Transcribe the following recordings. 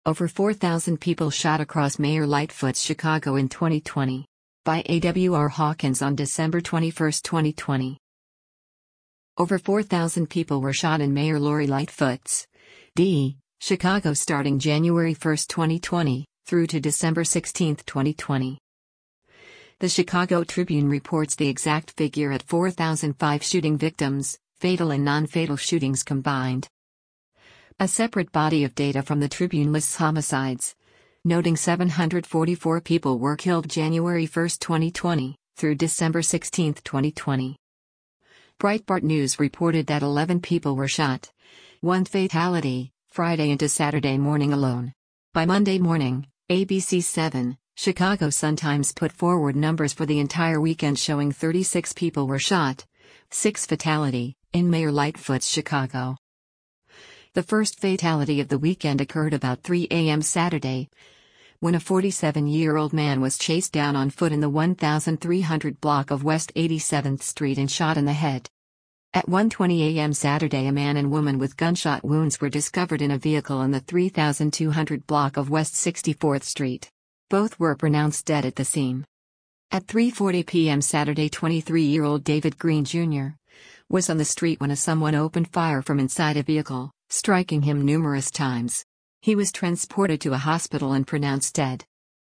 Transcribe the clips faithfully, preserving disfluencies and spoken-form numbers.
Over four thousand people shot across Mayor Lightfoot's Chicago in twenty twenty. By A W R Hawkins on December twenty-first, twenty twenty. Over four thousand people were shot in Mayor Lori Lightfoot's D. Chicago starting January first, twenty twenty, through to December sixteenth, twenty twenty. The Chicago Tribune reports the exact figure at four thousand five shooting victims, fatal and non-fatal shootings combined. A separate body of data from the Tribune lists homicides, noting seven hundred forty-four people were killed January first, twenty twenty, through December sixteenth, twenty twenty. Breitbart News reported that eleven people were shot, one fatality, Friday into Saturday morning alone. By Monday morning, A B C seven, Chicago Sun-Times put forward numbers for the entire weekend showing thirty-six people were shot, six fatality, in Mayor Lightfoot's Chicago. The first fatality of the weekend occurred about three a m Saturday, when a forty-seven-year-old man was chased down on foot in the thirteen hundred block of West eighty-seventh Street and shot in the head. At one twenty a m Saturday, a man and woman with gunshot wounds were discovered in a vehicle in the thirty-two hundred block of West sixty-fourth Street. Both were pronounced dead at the scene. At three forty p m Saturday, twenty-three-year-old David Green Junior was on the street when a someone opened fire from inside a vehicle, striking him numerous times. He was transported to a hospital and pronounced dead.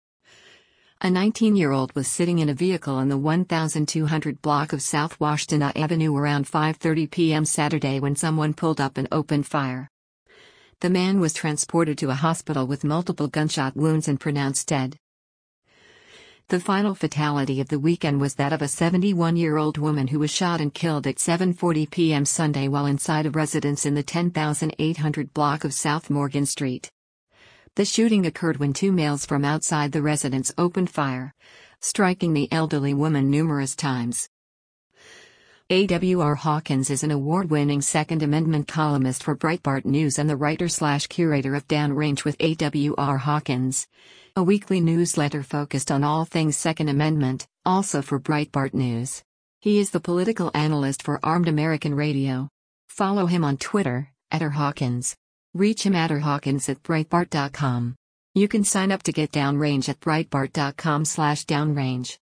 A nineteen-year-old was sitting in a vehicle in the twelve hundred block of South Washtenaw Avenue around five thirty p m Saturday when someone pulled up and opened fire. The man was transported to a hospital with multiple gunshot wounds and pronounced dead. The final fatality of the weekend was that of a seventy-one-year-old woman who was shot and killed at seven forty p m Sunday while inside a residence in the ten thousand eight hundred block of South Morgan Street. The shooting occurred when two males from outside the residence opened fire, striking the elderly woman numerous times. A W R Hawkins is an award-winning Second Amendment columnist for Breitbart News and the writer-slash-curator of Downrange with A W R Hawkins, a weekly newsletter focused on all things Second Amendment, also for Breitbart News. He is the political analyst for Armed American Radio. Follow him on Twitter, at rhawkins. Reach him at rhawkins at breitbart dot com. You can sign up to get Downrange at breitbart dot com slash downrange.